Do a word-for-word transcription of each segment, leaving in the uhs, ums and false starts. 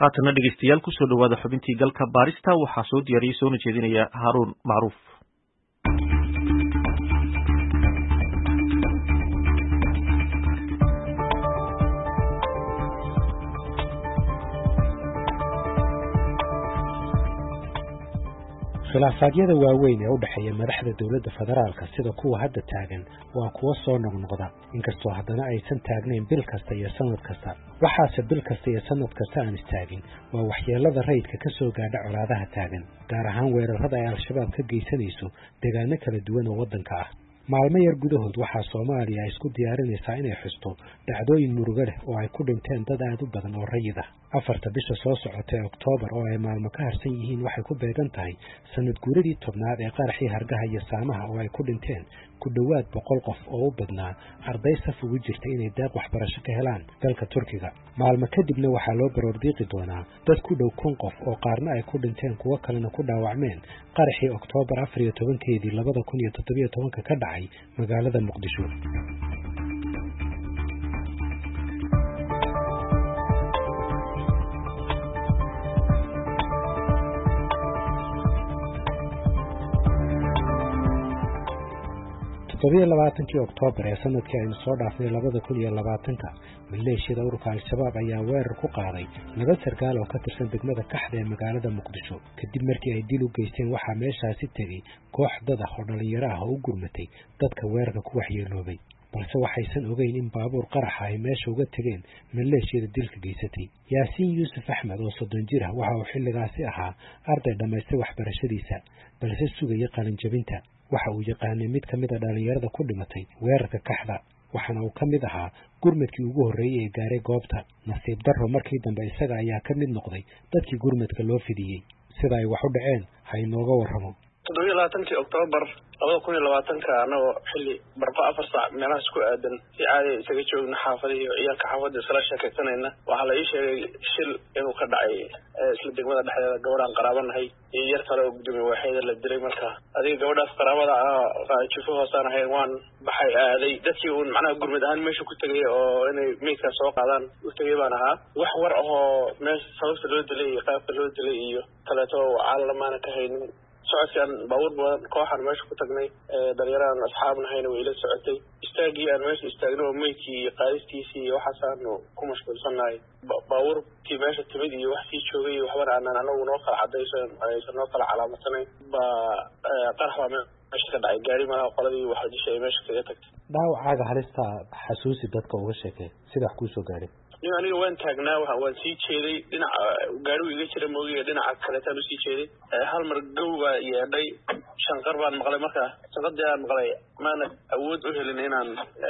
haatana dhegeystayaal kusoo dhawaada xubintii galka baarista waxaa soo diyaariyey soona jeedinaya Haaruun Macruuf. khilaafaadiyada waaweyn ee u dhaxeeya madaxda dawladda federaalka sida kuwa hadda taagan waa kuwa soo noqnoqda inkastoo haddana aysan taagnayn bil kasta iyo sanad kasta waxaase bil kasta iyo sanad kasta aan istaagin waa waxyeelada rayidka ka soo gaadha colaadaha taagan gaar ahaan weerarada ay al-shabaab ka geysanayso deegaano kala duwan oo waddanka ah maalmo yar gudahood waxaa Soomaaliya isku diyaarinaysaa inay xusto dhacdooyin murugo leh oo ay ku dhinteen dad aad u badan oo rayid ah afarta bisha soo socotay Oktoobar oo ay maalmo ka harsan yihiin waxay ku beegan tahay sanad guuradii tobnaad ee qaraxii hargaha iyo saamaha oo ay ku dhinteen ku dhawaad boqol qof oo u badnaa arday saf ugu jirta inay deeq waxbarasho ka helaan dalka Turkiga maalmo kadibna waxaa loo baroordiiqi doonaa dad ku dhow kun qof oo qaarna ay ku dhinteen kuwa kalena ku dhaawacmeen qaraxii Oktoobar afar iyo tobankeedii labada kun iyo toddoba iyo tobanka ka dhacay magaalada Muqdisho toddoba iyo labaatankii Oktoobar ee sanadkii aynu soo dhaafnay labada kun iyo labaatanka maleeshiyada ururka al-shabaab ayaa weerar ku qaaday laba sargaal oo ka tirsan degmada Kaxda ee magaalada Muqdisho kadib markii ay dil u geysteen waxaa meeshaasi tegay koox dad ah oo dhalinyaro ah oo u gurmatay dadka weerarka ku waxyeeloobay balse waxaysan ogeyn in baabuur qarax ah ay meesha uga tageen maleeshiyada dilka geysatay Yaasiin Yuusuf Axmed oo soddon jir ah waxa uu xilligaasi ahaa arday dhamaystay waxbarashadiisa balse sugaya qalin jabinta waxa uu yaqaanay mid ka mid ah dhalinyarada ku dhimatay weerarka Kaxda waxaana uu ka mid ahaa gurmadkii ugu horreeyay ee gaaray goobta nasiib darro markii dambe isaga ayaa ka mid noqday dadkii gurmadka loo fidiyey sida ay wax u dhaceen ha inooga warramo toddoba iyo labaatankii Oktoobar labada kun iyo labaatanka anagoo xilli barqa afar saac meelahaas ku aadan si caadi isaga joogna xaafadii iyo ciyaalka xaafadda isla sheekaysanayna waxaa la ii sheegay shil inuu ka dhacay isla degmada dhexdeeda gabadhaan qaraabanahay iyo yar kale oo gudoomiye waaxeeda la dilay marka adiga gabadhaas qaraabada ah jifo hoosaan ahayn waan baxay aaday dadkii uun macnaha gurmad ahaan meesha ku tegay oo inay meydka soo qaadaan u tegay baan ahaa wax war ahoo meesha sababta loo dilay iyo qaabka loo dilay iyo kaleeto caalamaana ka haynin socodkaan baabuur badan kooxaan meesha ku tagnay dhalinyaraan asxaabnahayna way ila socotay istaagii aan meesha istaagno oo meydkii iyo qaadistiisii iyo waxaasaanu ku mashquulsannahay baabuurkii meesha timid iyo wax sii joogay iyo waxbana aanan anagu noo kala cadaysan aysan noo kala calaamadsaneyn baa qarax baa meesha ka dhacay gaari malaha qoladii waxa disha ay meesha kaga tagtay dhaawacaaga halista xasuusi dadka uga sheekay sida wax kuu soo gaaray nin aniga waan taagnaa waxa waan sii jeeday dhinaca gaarigu iga jira moogiga dhinaca kaleetaan usii jeeday hal mar gow baa yeedhay shanqar baan maqlay markaa shanqadii aan maqlay maana awood u helin inaan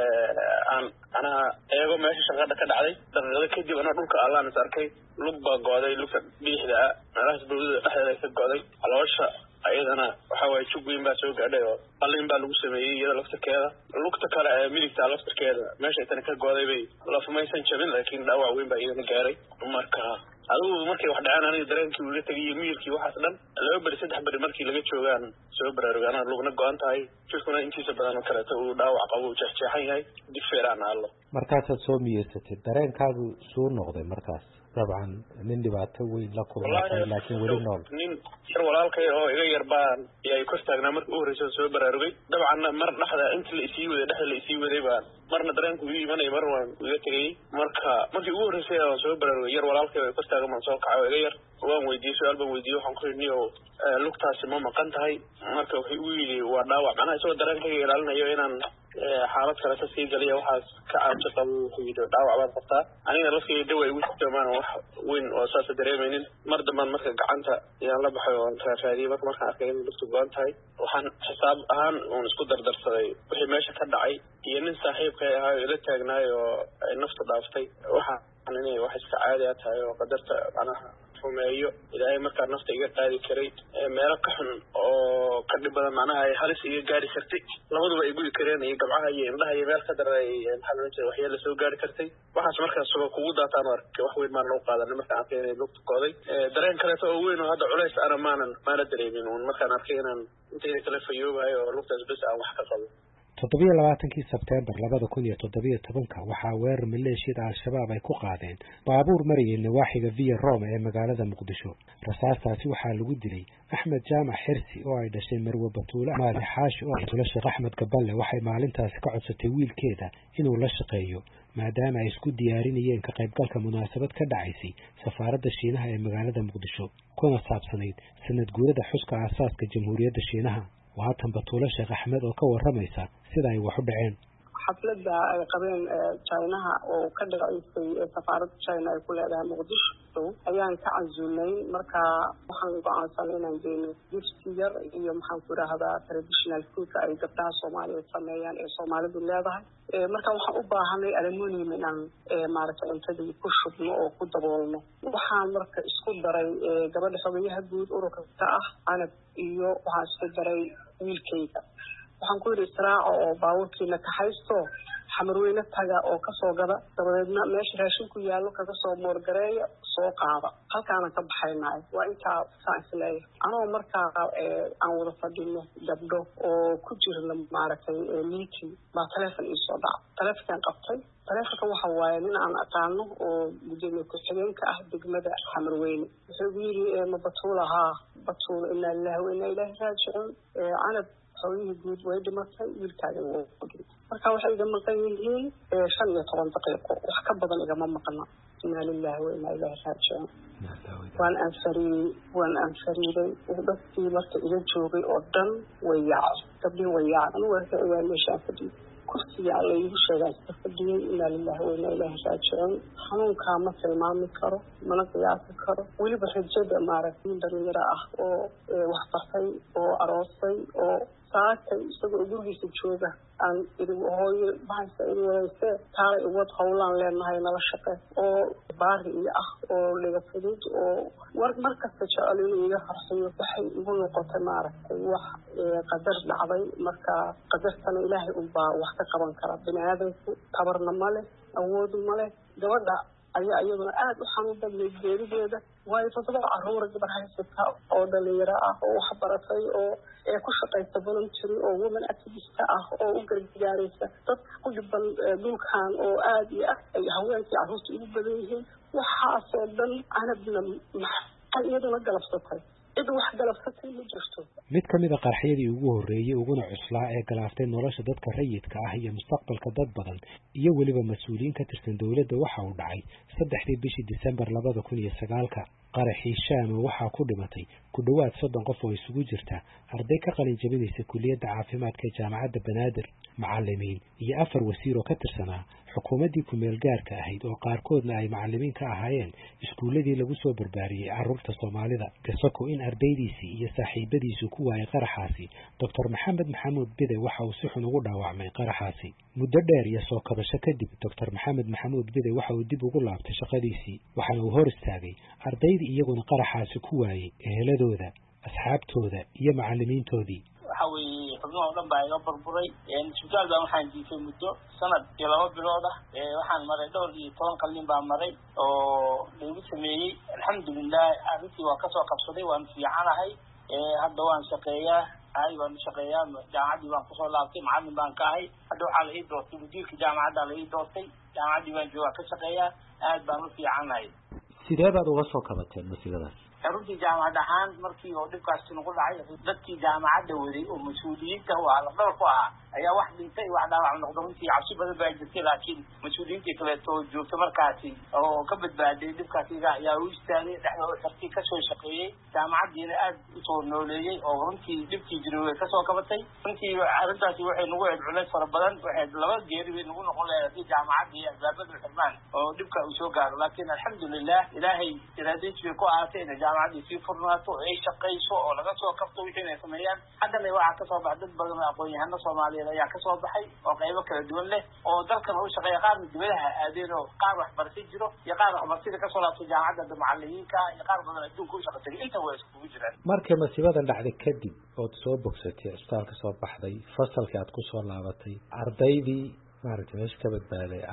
aan anaha eego meesha shanqadha ka dhacday daqiiqada kadib anaa dhulka allaan is arkay lug baa go'day lugta bidixda ah meelahaas bawdada dhexdeeda ka go'day caloosha ayadana waxa waaye jug weyn baa soo gaadhay oo qalin baa lagu sameeyey iyada laftirkeeda lugta kale ee midigta laftirkeeda meesha tani ka go'day bay lafumaysan jabin laakiin dhaawac weyn baa iyadana gaaray marka adigu markay wax dhacaan aniga dareenkii uga tegay iyo miyirkii waxaas dhan laba beri saddex beri markii laga joogaan soo baraarugaan lugna go'an tahay jirkuna intiisa badan oo kaleeto uu dhaawac qabo uu jeexjeexan yahay dib feeraan allo markaasaad soo miyeysatay dareenkaagu suu noqday markaas dabcan nin dhibaato weyn la kulmay laakiin weli nool nin yar walaalkay oo iga yar baan iyay kor taagnaa markii ugu horreysay soo baraarugay dabcan mar dhaxda inta la isii waday dhaxda la isii waday baan marna dareenku uu imanay mar waan iga tagay marka markii ugu horreysay aan soo baraarugay yar walaalkay oo kor taagan man soo kacay iga yar waan weydiiyay su'aal baan weydiiyay waxaan ku yidhi oo lugtaasi ma maqan tahay marka wuxuu igu yidhi waa dhaawac macnaha isagoo dareenkayga ilaalinayo inaan xaalad kale ka sii galiya waxaas ka caabsi qabo wuxuu yidhi dhaawac baan qabtaa aniga lafkayga dhawa igu jirtoomaan wax weyn oo saasa dareemaynin mar dambaan marka gacanta ayaan la baxay oo raaraadiyey marka markaan arkay inay lugtu go'an tahay waxaan xisaab ahaan uun isku dardarsaday wixii meesha ka dhacay iyo nin saaxiibkay ahaa oo ila taagnaay oo ay nafta dhaaftay waxaan inay wax iska caadi a tahay oo qadarta macnaha rumeeyo ilaahay markaa nafta iga qaadi karay meelo ka xun oo ka dhib badan macnaha ay halis iga gaari kartay labaduba ay gudi kareen iyo gabcaha iyo indhaha iyo meel ka daray maxaa loo jeeda waxyaala soo gaari kartay waxaas markaas suba kugu daataan oo arkay wax weyn maan loo qaadan markaan arkay inay lugta go'day dareen kaleeto oo weyn oo hadda culays ana maanan maana dareemin uun markaan arkay inaan intayda kala fayoobahay oo lugtaas bes aan wax ka qabo toddobiyo labaatankii sebteembar labada kun iyo toddobiyo tobanka waxaa weerar maleeshiyada al-shabaab ay ku qaadeen baabuur marayay nawaaxiga via roma ee magaalada muqdisho. rasaastaasi waxaa lagu dilay axmed jaamac xirsi oo ay dhashay marwe batuule maali xaashi oo tula sheekh axmed gaballe waxay maalintaasi ka codsatay wiilkeeda inuu la shaqeeyo maadaama ay isku diyaarinayeen ka qaybgalka munaasabad ka dhacaysay safaaradda Shiinaha ee magaalada muqdisho kuna saabsanayd sanad guurada xuska aasaaska jamhuuriyadda Shiinaha. waatan batuule sheekh axmed oo ka waramaysa sida ay wax u dhaceen. xafladda ay qabeen Chinaha oo ka dhacaysay safaaradda China ay ku leedahay muqdisho ayaan ka casuulnay marka waxaan go'aansanay inaan geeyno gifti yar iyo maxaan ku raahdaa traditional food ay gabdhaha Soomaaliyeed sameeyaan ee Soomaalidu leedahay. marka waxaan u baahanay aluminium inaan maaragtay cuntadii ku shubno oo ku daboolno. waxaan marka isku daray gabadha xogayaha guud ururka ka ah anad iyo waxaan isku daray wiilkayga. waxaan ku yiri israaco oo baabuurkiina ka haysto xamarweyne taga oo ka soo gada dabadeedna meesha raashin ku yaalo kaga soo moorgareeya soo qaada halkaana ka baxaynaa. waa intaa saas leeyahay anoo markaa aan wada fadhino gabdho oo ku jirna maaragtay meeting baa telefoon ii soo dhacay. telefoonkan qabtay telefoonka waxa waaye nin aan aqaano oo gudoomiye ku-xigeenka ah degmada xamarweyne. wuxuu yiri ma batuulaha batuul inna lillahi wa inna ilayhi raajicuun anad haweeney guud way dhimatay wiilkaaga wuu dhintay. marka waxay iga maqan yihiin shan iyo toban daqiiqo wax ka badan igama maqna. inna lillahi wa inna ilayhi raajicuun. waan anfariiday waan anfariiday dadkii marka iga joogay oo dhan way yaacay gabdhii way yaacay anigu waxay ogaan meeshaan fadhiyay kursiga alla igu sheegaan ka fadhiyay. inna lillahi wa inna ilayhi raajicuun. xanuunkaa ma tilmaami karo mana qiyaasi karo. weliba rajada maaragtay dhalinyaro ah oo wax bartay oo aroosay oo saakay isagoo gurigiisa jooga aan idin hooyo bahaysa idin wadayse taalay uwad howlaan leenahay nala shaqe oo baari iyo ah oo laga fudud oo war markasta jecel inuu iga farxiyo. waxay igu noqotay maaragtay wax qadar dhacday. marka qadartana ilaahay unbaa wax ka qaban kara. bini aadamku tabarna ma leh awoodu ma leh. gabadha ayaa iyaduna aad u xanuun badnay geerideeda. waayo toddoba carruura gabar haysata oo dhalinyaro ah oo wax baratay oo ee ku shaqaysa voluntary oo women activist ah oo u gargaaraysa dadka ku dhiban dhulkan oo aad iyo aad ay haweenkii carruurta ugu badan yihiin. waxaasoo dhan anadna maxay iyaduna galabsatay cid wax galabsatay ma jirto. mid ka mid a qarxiyadii ugu horreeyey uguna cuslaa ee galaaftay nolosha dadka rayidka ah iyo mustaqbalka dad badan iyo weliba mas-uuliyiin ka tirsan dowladda waxa uu dhacay saddexdii bishii Disembar labada kun iyo sagaalka. qaraxii Shaam waxaa ku dhimatay ku dhawaad soddon qof oo isugu jirta arday ka qalin jabinaysa kulliyadda caafimaadka ee jaamacadda Banaadir, macallimiin iyo afar wasiir oo ka tirsanaa xukuumaddii ku meel gaarka ahayd oo qaarkoodna ay macallimiin ka ahaayeen iskuuladii lagu soo barbaariyey carruurta Soomaalida. kasako in ardaydiisii iyo saaxiibadiisu ku waayay qaraxaasi, Doctor Maxamed Maxamuud Bide waxa uu si xun ugu dhaawacmay qaraxaasi. muddo dheer iyo soo kabasho kadib Doctor Maxamed Maxamuud Bide waxa uu dib ugu laabtay shaqadiisii waxaana uu hor istaagay ardaydii iyaguna qaraxaasi ku waayay eheladooda, asxaabtooda iyo macallimiintoodii. waxa weeye xubnaha oo dhan baa iga burburay. isbitaal baan waxaan jiifay muddo sanad iyo laba bilood ah. waxaan maray dhowr iyo toban qalin baan maray oo lagu sameeyey. alxamdulilah arrintii waa kasoo qabsaday waan fiicanahay. hadda waan shaqeeyaa ahay waan shaqeeyaa jaamacaddii baan kusoo laabtay macallin baan ka ahay. hadda waxaa la ii doortay mudiirka jaamacadda la ii doortay jaamacaddii baan joogaa ka shaqeeyaa aad baan u fiicanahay. sidee baad uga soo kabateen musiibadaas? runtii jaamacad ahaan markii oo dhibkaasi nagu dhacay dadkii jaamacadda waday oo mas-uuliyiinta u ahaa lafdhabar ku ahaa ayaa wax dhintay wax dhaawac noqdo. runtii cabsi badan baa jirtay laakiin mas-uuliyiintii kaleeto oo joogta markaasi oo ka badbaaday dhibkaasiga ayaa u istaagay dhexda u xirtay kasoo shaqeeyey jaamacaddiina aad usoo nooleeyey oo runtii dhibkii jiray way kasoo kabatay. runtii arrintaasi waxay nagu eed culays fara badan waxay laba geeri bay nagu noqon lahayd haddii jaamacaddii albaabadu xirmaan oo dhibka uu soo gaaro. laakiin alxamdulilah ilaahay iraadadiis bay ku ahaatay in jaamacadii sii furnaato oo ay shaqayso oo laga soo kabto wixii inay sameeyaan. haddana waxaa kasoo baxay dad badan oo aqoon-yahano Soomaaliyeed ayaa kasoo baxay oo qaybo kala duwan leh oo dalkan u shaqeeya qaarna dibadaha aadeen oo qaar waxbarasho jiro iyo qaar waxbarashada kasoo laabtay jaamacadda macallimiinka iyo qaar badan adduunka u shaqeeyay. inta way iskugu jiraan. markii masiibadan dhacday kadib ood soo bogsatay isbitaalka soo baxday fasalkii aad ku soo laabatay ardaydii maaragtay meesha ka badbaaday aad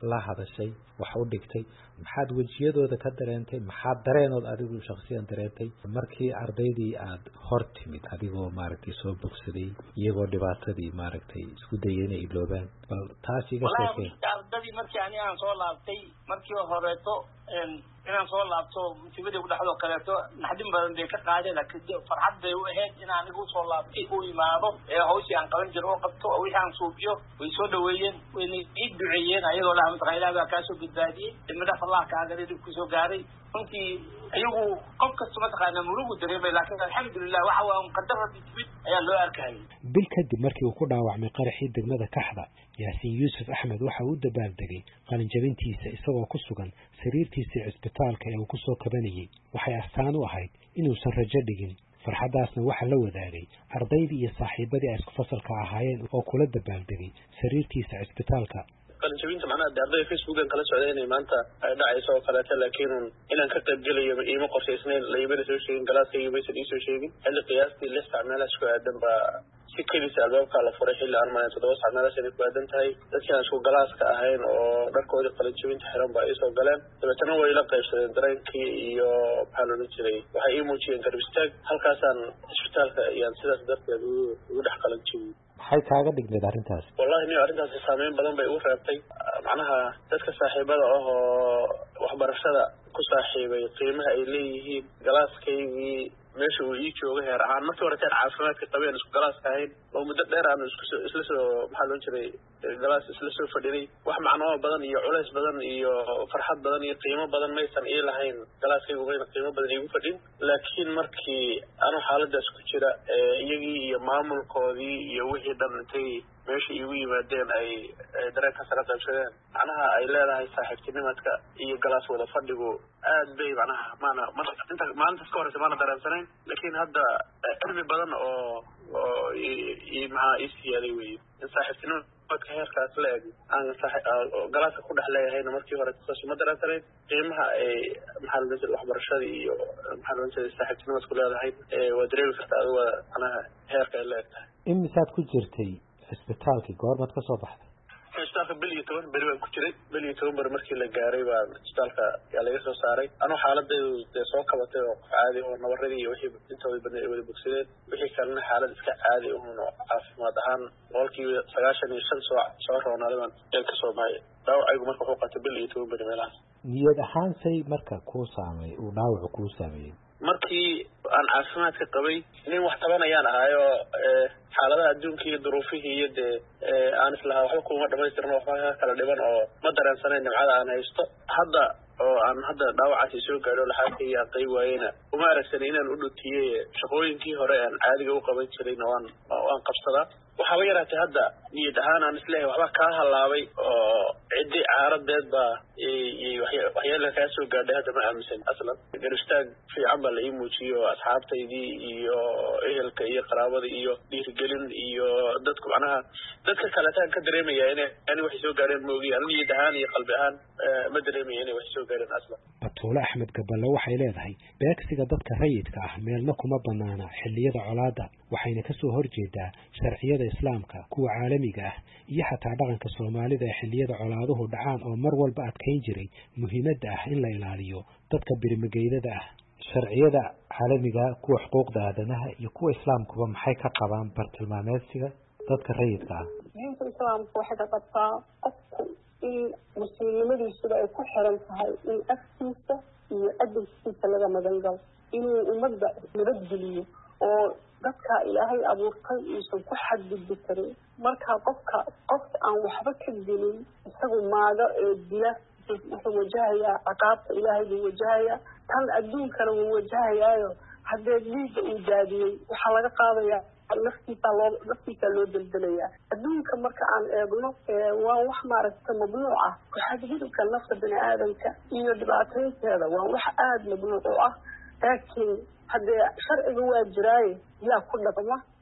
la hadashay wax u dhigtay maxaad wajiyadooda ka dareentay maxaad dareenood adigu shakhsiyan dareentay markii ardaydii aad hor timid adigoo maaragtay soo bogsaday iyagoo dhibaatadii maaragtay isku dayay inay iloobaan bal taas iga sheekay ardadii markii ani aan soo laabtay markii horeeto inaan soo laabto musiibadii ku dhacdo kaleeto naxdin badan bay ka qaadeen laakiin farxad bay u ahayd in aan igu soo laabtay u imaado ee hawshii aan qaban jiro oo qabto oo wixii aan suubiyo way soo dhaweeyeen wayna ii duceeyeen ayagoo lahaa mataqaa ilaah baa kaa soo badbaadiyey ilmadhaaf allah kaaga dhib ku soo gaaray runtii ayagu qof kasta mataqaana murugu dareemay laakiin alxamdulilah waxa waa qadar rabbi timid ayaa loo arkayay bil kadib markii uu ku dhaawacmay qaraxii degmada Kaxda Yaasiin Yuusuf Axmed waxa uu dabaaldegay qalinjabintiisa isagoo ku sugan sariirtiisa cisbitaalka ee uu ku soo kabanayay waxay astaan u ahayd inuusan rajo dhigin farxadaasna waxa la wadaagay ardaydii iyo saaxiibadii ay isku fasalka ahaayeen oo kula dabaaldegay sariirtiisa cisbitaalka qalinjabinta macnaha ardayda facebookan kala socday inay maanta ay dhacayso oo kaleeto laakiin inaan ka qayb gelayo iima qorshaysnayn laymana soo sheegin galaaskayga maysan iisoo sheegin xilli qiyaastii lix sac meelahaas ku aadan baa si kedisa albaabkaa la furay xilli aan malayn toddoba sac meelahaas inay ku aadan tahay dadkii aan isku galaaska ahayn oo dharkoodii qalinjabinta xiran baa iisoo galeen dabeetana way la qaybsadeen dareenkii iyo maxaa loolan jiray waxay ii muujiyeen garab istaag halkaasaan cisbitaalka iyaan sidaas darteed ugu dhex qalinjabiyey maxay kaaga dhigneed arrintaas wallahi niyo arrintaasi saameyn badan bay ugu reebtay macnaha dadka saaxiibada ah oo waxbarashada ku saaxiibay qiimaha ay leeyihiin galaaskaygii meesha uu ii jooga heer ahaan markii hore taan caafimaadka qabeen isku galaaska ahayn oo muddo dheer aanu isku isla soo maxaa loon jiray galaas isla soo fadhinay wax macnoo badan iyo culays badan iyo farxad badan iyo qiimo badan maysan ii lahayn galaaskaygu mayna qiimo badan iigu fadhin laakiin markii anuu xaaladaas ku jira iyagii iyo maamulkoodii iyo wixii dhan intay meesha iigu yimaadeen ay dareenka sala qaybsadeen macnaha ay leedahay saaxiibtinimadka iyo galaas wada fadhigu aad bay macnaha maana inta maalintaas ka horeysa maana dareensanayn laakiin hadda cilmi badan oo oo maxaa ii siyaaday weye in saaxiibtinimadka heerkaas la eg aan galaaska ku dhex leeyahayna markii hore saas uma dareensanayn qiimaha ay maxaa loodhan jiray waxbarashada iyo maxaa loodhan jiray saaxiibtinimadku leedahay waa dareemi karta adiga macnaha heerka ay la eg tahay imisaad ku jirtay cisbitaalkii goormaad ka soo baxday cisbitaalka bil iyo toban beri baan ku jiray bil iyo toban beri markii la gaaray baan cisbitaalka yaa laga soo saaray anuu xaaladaydu dee soo kabatay oo caadi oo nabaradii iyo wixii intooda badnay ay wada bogsadeen wixii kalena xaalad iska caadi uhun oo caafimaad ahaan boqolkiiba sagaashan iyo shan soo soo roonaaday baan eel ka soo baxay dhaawacaygu marka wuxuu qaatay bil iyo toban beri meelahaas niyad ahaan say marka kuu saameey uu dhaawacu kuu saameeyey markii aan caafimaadka qabay nin wax tabanayaan ahaayo xaaladaha adduunka iyo duruufihii iyo dee aan islahaa waxba kuma dhamaystirno waxba ka kala dhiban oo ma dareensanayn nimcada aan haysto hadda oo aan hadda dhaawacaasi soo gaadho laxaadkayga aan qayb waayeyna uma aragsanay inaan u dhutiye shaqooyinkii hore aan caadiga u qaban jirayna waan waan qabsadaa waxaaba yaraatay hadda niyad ahaan aan isleeyahay waxba kaa halaabay oo ciddi caaradeed baa waxyaala kaa soo gaadhay hadda ma aaminsan aslan garistaag fiican baa la ii muujiyey oo asxaabtaydii iyo ehelka iyo qaraabada iyo dhiirigelin iyo dadku macnaha dadka kaleetaan ka dareemaya ina ani waxay soo gaadheen moogiy ani niyad ahaan iyo qalbi ahaan ma dareemaya inay waxay soo gaadheen aslan batuule axmed gaballe waxay leedahay beegsiga dadka rayidka ah meelna kuma banaana xilliyada colaada waxayna kasoo horjeedaa sharciyada islaamka kuwa caalamiga ah iyo xataa dhaqanka soomaalida ee xilliyada colaaduhu dhacaan oo mar walba adkayn jiray muhiimadda ah in la ilaaliyo dadka birmigeydada ah sharciyada caalamiga kuwa xuquuqda aadanaha iyo kuwa islaamkuba maxay ka qabaan bartilmaameedsiga dadka rayidka ah diinta islaamku waxay ka qabtaa qofku in muslimnimadiisuba ay ku xiran tahay in afkiisa iyo adalkiisa laga magan galo inuu ummadda nabadgeliyo oo dadka ilaahay abuurtay uusan ku xadgudbi karin marka qofka qofka aan waxba ka gelin isagu maaga ee dila wuxuu wajahayaa ciqaabta ilaahay buu wajahayaa tan adduunkana wuu wajahayaayo haddee dhiigga uu daadiyey waxaa laga qaadayaa naftiisa loo naftiisa loo daldalayaa adduunka marka aan eegno waa wax maaragta mamnuuc ah xadgudubka nafta bini aadamka iyo dhibaataynteeda waa wax aada mamnuuc u ah laakiin haddee sharciga waa jiraaye yaa ku dhaqma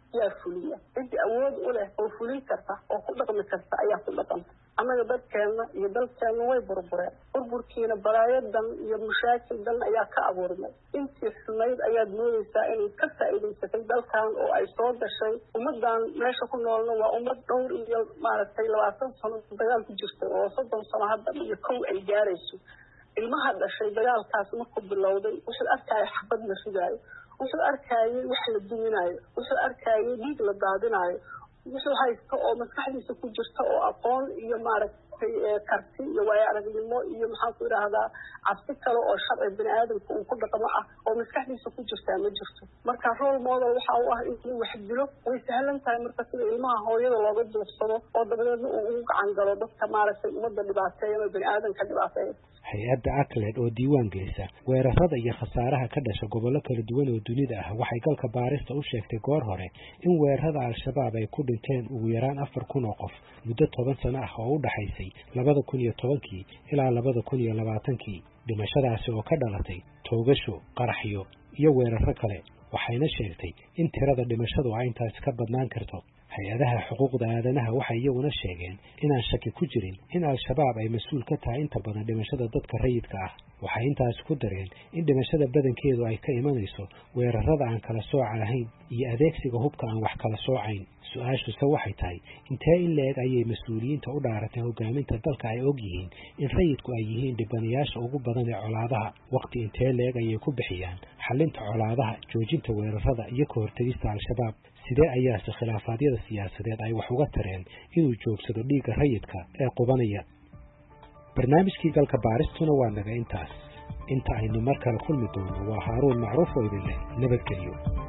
yaa fuliya cidii awood u leh oo fulin karta oo ku dhaqmi karta ayaa ku dhaqanta annaga dadkeena iyo dalkeena way burbureen burburkiina balaayadan iyo mushaakildan ayaa ka abuurmay intii xumayd ayaad moodaysaa inay ka faa'iidaysatay dalkan oo ay soo gashay ummadan meesha ku noolna waa ummad dhowr iyo maaragtay labaatan sano dagaal ku jirta oo soddon sano hadda iyo kow ay gaarayso ilmaha dhashay dagaalkaas markuu bilowday wuxuu arkaya xabad la ridaayo wuxuu arkayay wax la duminaayo wuxuu arkayay dhiig la daadinaayo wuxuu haysto oo maskaxdiisa ku jirta oo aqoon iyo maaragtay karti iyo waayo aragnimo iyo maxaan ku idhaahdaa cabsi kale oo sharci bini aadamka uu ku dhaqmo ah oo maskaxdiisa ku jirtaa ma jirto marka role model waxa uu ah inuu wax dilo way sahlan tahay marka sida ilmaha hooyada looga duursado oo dabadeedna uu ugu gacan galo dadka maaragtay ummadda dhibaateeya ama bini aadamka dhibaateeya hay-adda acled oo diiwaan gelisa weerarada iyo khasaaraha ka dhasha gobollo kala duwan oo dunida ah waxay galka baarista u sheegtay goor hore in weerarada al-shabaab ay ku dhinteen ugu yaraan afar kun oo qof muddo toban sano ah oo u dhaxaysay labada kun iyo tobankii ilaa labada kun iyo labaatankii dhimashadaasi oo ka dhalatay toogasho qaraxyo iyo weeraro kale waxayna sheegtay in tirada dhimashadu ay intaasi ka badnaan karto hay-adaha xuquuqda aadanaha waxay iyaguna sheegeen inaan shaki ku jirin in al-shabaab ay mas-uul ka tahay inta badan dhimashada dadka rayidka ah waxay intaasi ku dareen in dhimashada badankeedu ay ka imanayso weerarada aan kala sooca lahayn iyo adeegsiga hubka aan wax kala soocayn su-aashuse waxay tahay intee in la-eg ayay mas-uuliyiinta u dhaaratay hogaaminta dalka ay og yihiin in rayidku ay yihiin dhibanayaasha ugu badan ee colaadaha waqti intee la-eg ayay ku bixiyaan xalinta colaadaha joojinta weerarada iyo ka hortegista al-shabaab sidee ayaase khilaafaadyada siyaasadeed ay wax uga tareen inuu joogsado dhiigga rayidka ee qubanaya barnaamijkii galka baaristuna waa naga intaas inta aynu mar kale kulmi doono waa haaruun macruuf oo idin leh nabadgelyo